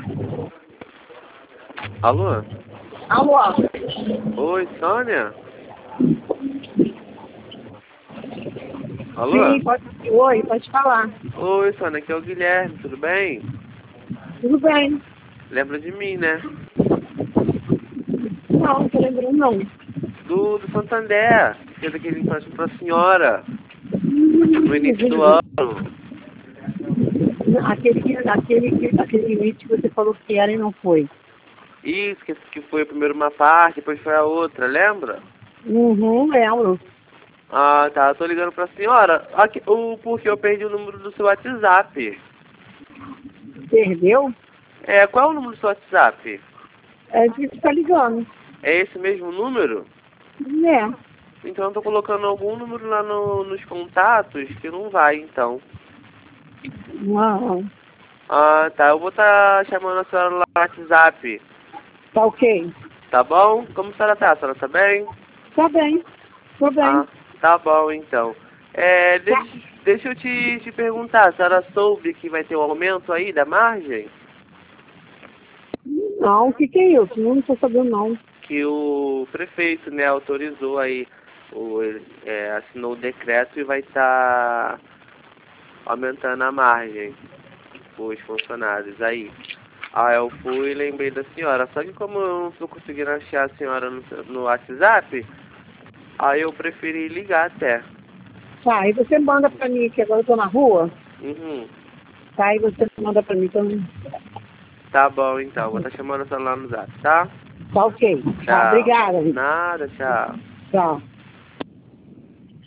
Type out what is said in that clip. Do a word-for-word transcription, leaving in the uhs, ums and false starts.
Alô? Alô? Oi, Sônia? Alô? Sim, pode... Oi, pode falar. Oi, Sônia, aqui é o Guilherme, tudo bem? Tudo bem? Lembra de mim, né? Não, não tô lembrando não. Do, do Santander, que fez aquele empréstimo pra senhora, no início do ano. Aquele, aquele, aquele limite que você falou que era e não foi. Isso, que, que foi primeiro uma parte, depois foi a outra, lembra? Uhum, lembro. Ah, tá, eu tô ligando pra senhora. Aqui, o, porque eu perdi o número do seu WhatsApp. Perdeu? É, qual é o número do seu WhatsApp? É de que tá ligando. É esse mesmo número? É. Então eu tô colocando algum número lá no, nos contatos que não vai, então. Não. Ah, tá, eu vou estar tá chamando a senhora lá no WhatsApp. Tá ok? Tá bom? Como a senhora tá? A senhora tá bem? Tá bem. Tô Ah, bem. tá bom então. É, Tá. deixa, deixa eu te, te perguntar, a senhora soube que vai ter um aumento aí da margem? Não, o que que é isso? Não tô sabendo não. Que o prefeito, né, autorizou aí, o, é, assinou o decreto e vai estar aumentando a margem os funcionários aí. Ah, eu fui e lembrei da senhora, só que como eu não tô conseguindo achar a senhora no, no WhatsApp, aí eu preferi ligar até. Tá, aí você manda pra mim, que agora eu tô na rua. Uhum. Tá, aí você manda pra mim também. Tá bom então, vou estar chamando a senhora lá no zap, tá? Tá ok. Tá, Tchau. obrigada. Nada, tchau. Tchau.